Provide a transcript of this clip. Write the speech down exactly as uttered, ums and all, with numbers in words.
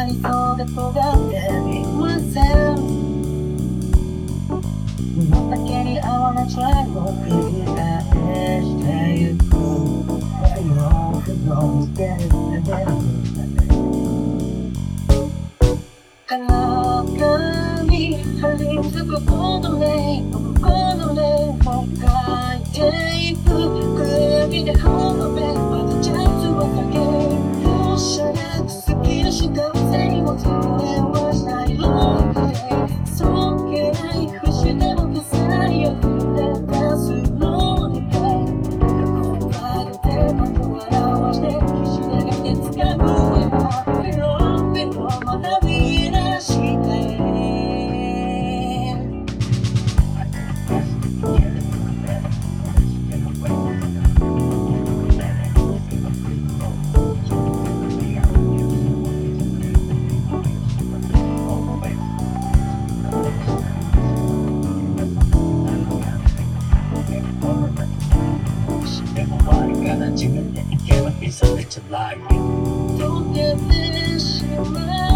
理想で尖っていません。畑に合わないトライを繰り返してゆく。よくのしてるレベル体に張り付くことね、心でも書いていく。暗闇で頬めまたチャンスをかける。おしゃれ好きだし風にもそれはしないロックでそっけない節でも臭いよ触れたスローに言葉で手幕を表して岸投げて使うわ。ロックの学び出して自分でいけばいされちゃない溶けてしまう